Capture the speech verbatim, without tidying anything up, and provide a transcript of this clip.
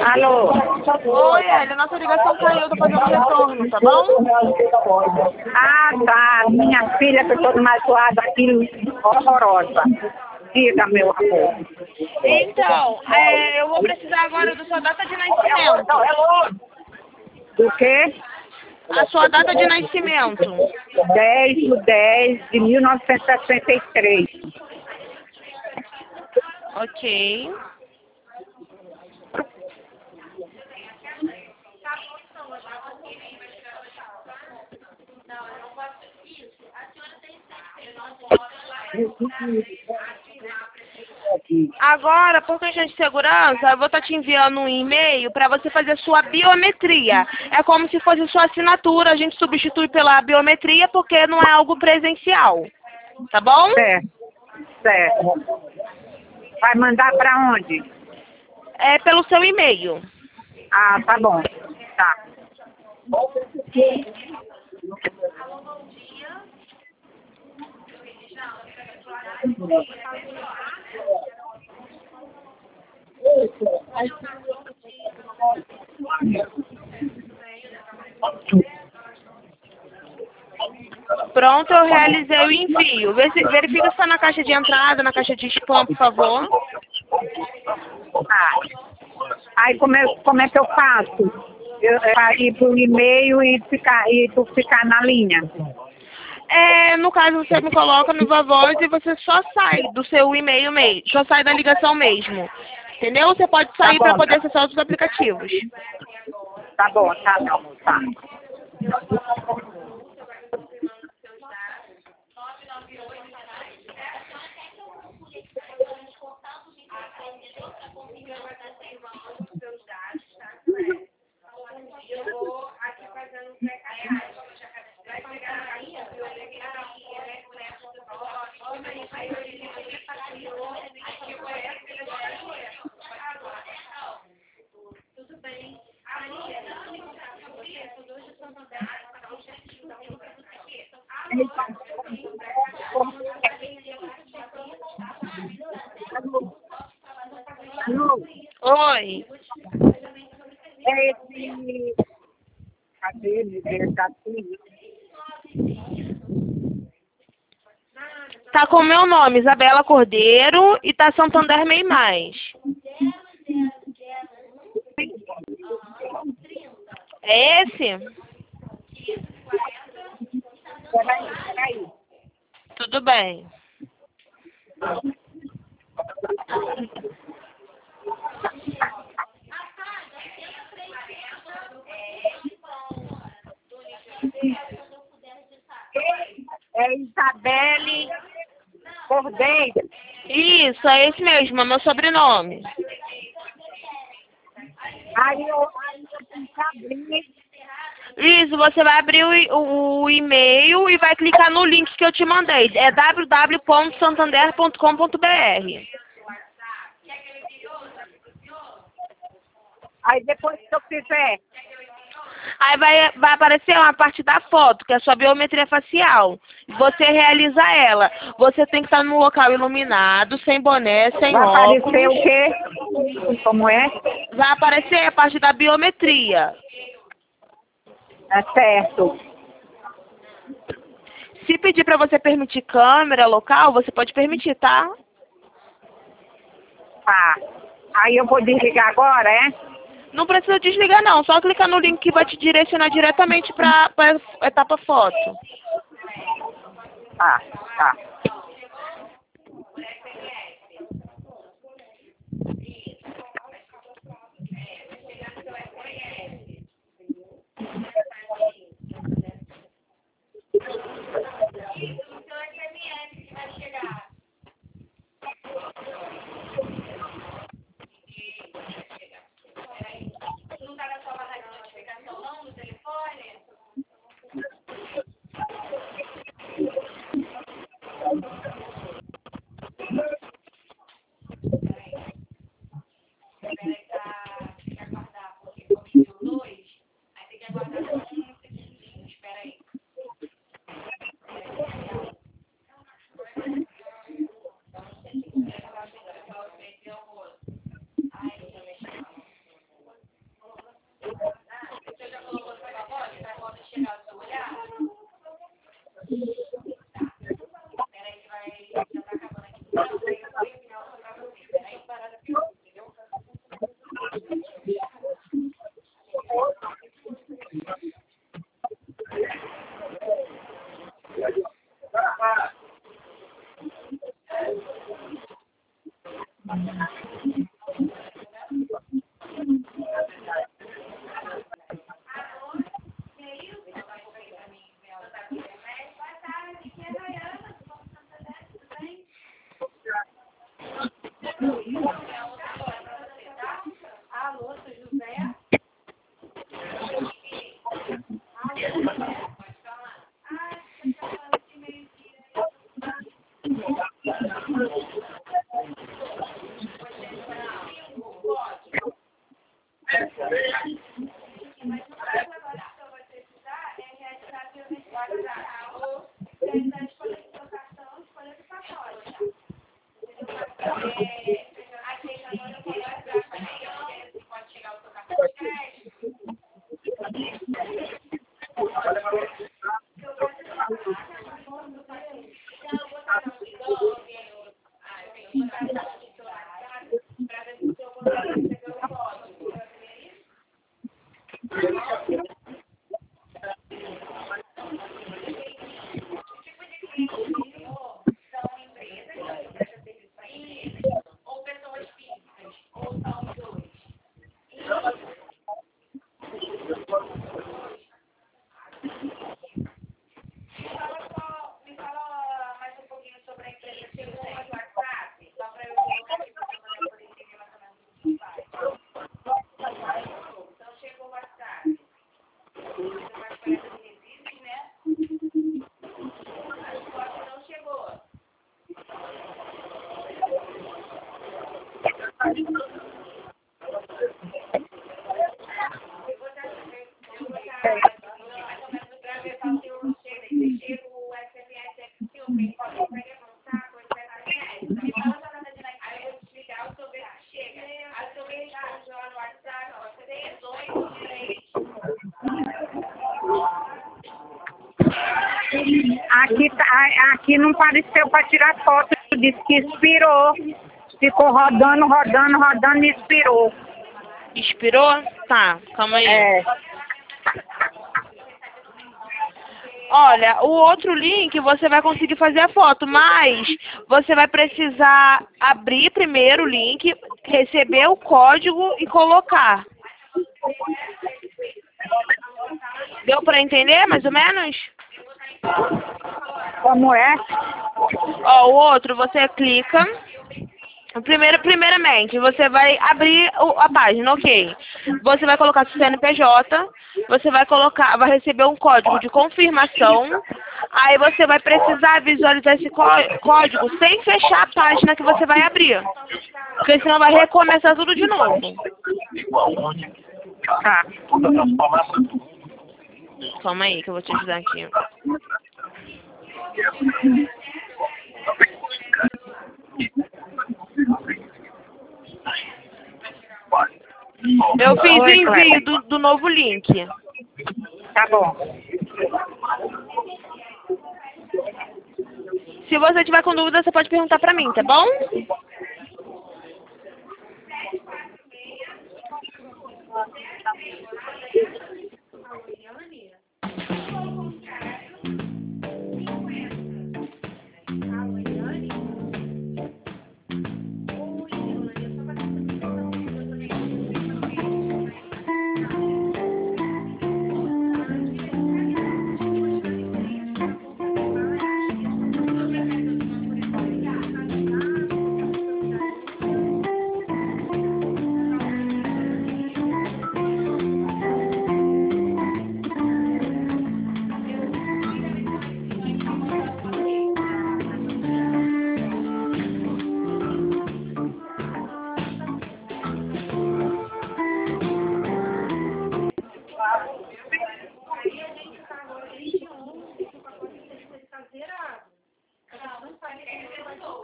Alô? Oi, Elia, nossa ligação caiu, tô fazendo retorno, tá bom? Ah, tá. Minha filha, que eu estou numa zoada aqui horrorosa. Diga, meu amor. Então, é, eu vou precisar agora da sua data de nascimento. Do quê? A sua data de nascimento. dez de dez de mil novecentos e sessenta e três. Ok. Agora, por questão de segurança, eu vou estar te enviando um e-mail para você fazer sua biometria. É como se fosse sua assinatura, a gente substitui pela biometria porque não é algo presencial. Tá bom? Certo, certo. Vai mandar para onde? É pelo seu e-mail. Ah, tá bom. Tá. Pronto, eu realizei o envio. Vê se- Verifica se está na caixa de entrada, na caixa de spam, por favor. Ah. Aí como é, como é que eu faço? Eu, é, ir pro e-mail e ficar, e tu ficar na linha. É, no caso, você me coloca no Viva Voz e você só sai do seu e-mail mesmo, só sai da ligação mesmo. Entendeu? Você pode Tá sair para bom, poder tá, acessar outros aplicativos. tá bom, tá bom, tá. Alô? Oi. É esse... Cadê ele? Ele tá aqui. Tá com o meu nome, Isabela Cordeiro, e tá Santander Mei Mais. É esse? Peraí, peraí. Tudo bem. É Isabelle Cordeiro. Isso, é esse mesmo, é meu sobrenome. Aí eu, aí eu tenho que abrir. Isso, você vai abrir o, e- o, o e-mail e vai clicar no link que eu te mandei. É w w w ponto santander ponto com ponto b r. Aí depois que eu fizer, Aí vai, vai aparecer uma parte da foto, que é a sua biometria facial. Você realiza ela. Você tem que estar num local iluminado, sem boné, sem vai aparecer óculos. o quê? Como é? Vai aparecer a parte da biometria. É certo. Se pedir para você permitir câmera local, você pode permitir, tá? Tá. Aí eu vou desligar agora, é? Não precisa desligar não, só clicar no link que vai te direcionar diretamente para a etapa foto. Tá, tá. Aqui, tá, aqui não apareceu para tirar foto, disse que expirou. Ficou rodando, rodando, rodando e expirou. Expirou? Tá, calma aí. É. Olha, o outro link você vai conseguir fazer a foto, mas você vai precisar abrir primeiro o link, receber o código e colocar. Deu para entender, mais ou menos? Como é? Ó, o outro, você clica. Primeiro, primeiramente, você vai abrir o, a página, ok. Você vai colocar seu C N P J, você vai colocar, vai receber um código de confirmação. Aí você vai precisar visualizar esse có- código sem fechar a página que você vai abrir. Porque senão vai recomeçar tudo de novo. Tá. Calma aí que eu vou te ajudar aqui. Eu fiz o Oi, envio Cléber. do, do novo link. Tá bom. Se você tiver com dúvida, você pode perguntar pra mim, tá bom?